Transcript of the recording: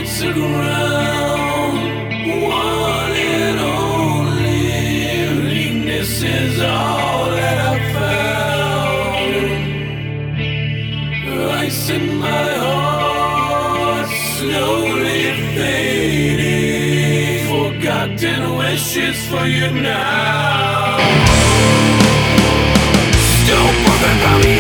hits the ground. One and only weakness is all that I found. Ice in my heart, slowly fading. Forgotten wishes for you now. Still broken from